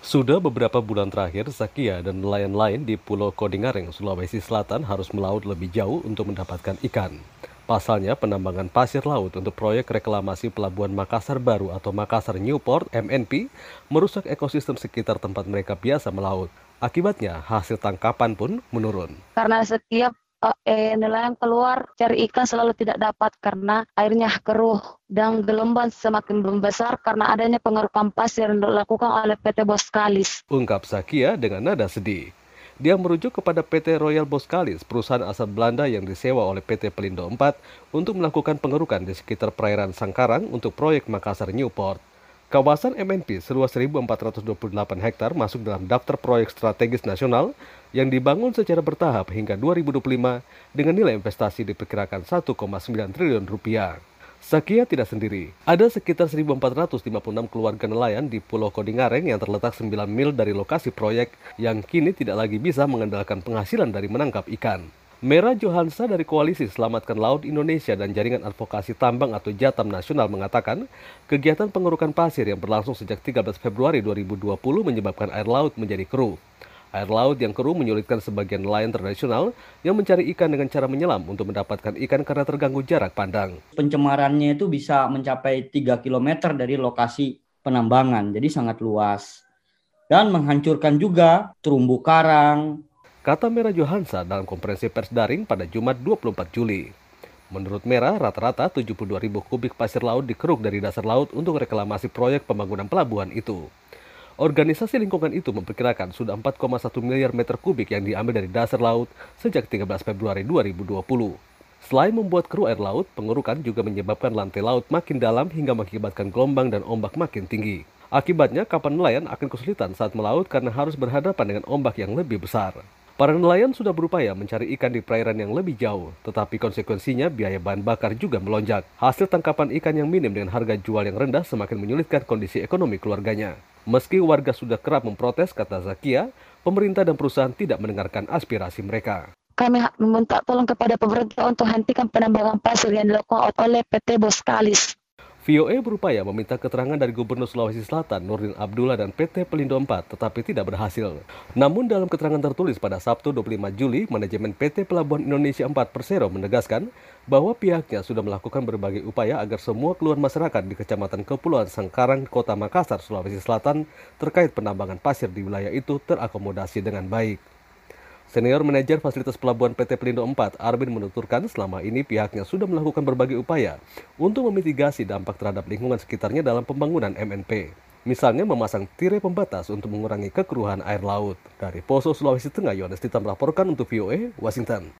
Sudah beberapa bulan terakhir, Zakia dan nelayan lain di Pulau Kodingareng, Sulawesi Selatan harus melaut lebih jauh untuk mendapatkan ikan. Pasalnya, penambangan pasir laut untuk proyek reklamasi Pelabuhan Makassar Baru atau Makassar Newport (MNP) merusak ekosistem sekitar tempat mereka biasa melaut. Akibatnya, hasil tangkapan pun menurun. Karena setiap nelayan keluar cari ikan selalu tidak dapat karena airnya keruh dan gelombang semakin membesar karena adanya pengerukan pasir yang dilakukan oleh PT Boskalis. Ungkap Zakia dengan nada sedih. Dia merujuk kepada PT Royal Boskalis, perusahaan asal Belanda yang disewa oleh PT Pelindo 4 untuk melakukan pengerukan di sekitar perairan Sangkarang untuk proyek Makassar Newport. Kawasan MNP seluas 1.428 hektar masuk dalam daftar proyek strategis nasional yang dibangun secara bertahap hingga 2025 dengan nilai investasi diperkirakan 1,9 triliun rupiah. Zakia tidak sendiri. Ada sekitar 1.456 keluarga nelayan di Pulau Kodingareng yang terletak 9 mil dari lokasi proyek yang kini tidak lagi bisa mengandalkan penghasilan dari menangkap ikan. Mera Johansa dari Koalisi Selamatkan Laut Indonesia dan Jaringan Advokasi Tambang atau Jatam Nasional mengatakan, kegiatan pengerukan pasir yang berlangsung sejak 13 Februari 2020 menyebabkan air laut menjadi keruh. Air laut yang keruh menyulitkan sebagian nelayan tradisional yang mencari ikan dengan cara menyelam untuk mendapatkan ikan karena terganggu jarak pandang. Pencemarannya itu bisa mencapai 3 kilometer dari lokasi penambangan, jadi sangat luas. Dan menghancurkan juga terumbu karang. Kata Mera Johansa dalam konferensi pers daring pada Jumat 24 Juli. Menurut Mera, rata-rata 72.000 kubik pasir laut dikeruk dari dasar laut untuk reklamasi proyek pembangunan pelabuhan itu. Organisasi lingkungan itu memperkirakan sudah 4,1 miliar meter kubik yang diambil dari dasar laut sejak 13 Februari 2020. Selain membuat keruh air laut, pengerukan juga menyebabkan lantai laut makin dalam hingga mengakibatkan gelombang dan ombak makin tinggi. Akibatnya, kapal nelayan akan kesulitan saat melaut karena harus berhadapan dengan ombak yang lebih besar. Para nelayan sudah berupaya mencari ikan di perairan yang lebih jauh, tetapi konsekuensinya biaya bahan bakar juga melonjak. Hasil tangkapan ikan yang minim dengan harga jual yang rendah semakin menyulitkan kondisi ekonomi keluarganya. Meski warga sudah kerap memprotes, kata Zakia, pemerintah dan perusahaan tidak mendengarkan aspirasi mereka. Kami meminta tolong kepada pemerintah untuk hentikan penambangan pasir yang dilakukan oleh PT Boskalis. VOA berupaya meminta keterangan dari Gubernur Sulawesi Selatan Nurdin Abdullah dan PT Pelindo 4, tetapi tidak berhasil. Namun dalam keterangan tertulis pada Sabtu 25 Juli, manajemen PT Pelabuhan Indonesia 4 Persero menegaskan bahwa pihaknya sudah melakukan berbagai upaya agar semua keluhan masyarakat di Kecamatan Kepulauan Sangkarang, Kota Makassar, Sulawesi Selatan terkait penambangan pasir di wilayah itu terakomodasi dengan baik. Senior Manajer Fasilitas Pelabuhan PT Pelindo 4, Arvin menuturkan selama ini pihaknya sudah melakukan berbagai upaya untuk memitigasi dampak terhadap lingkungan sekitarnya dalam pembangunan MNP. Misalnya memasang tirai pembatas untuk mengurangi kekeruhan air laut. Dari Poso, Sulawesi Tengah, Yohanes Tita melaporkan untuk VOA, Washington.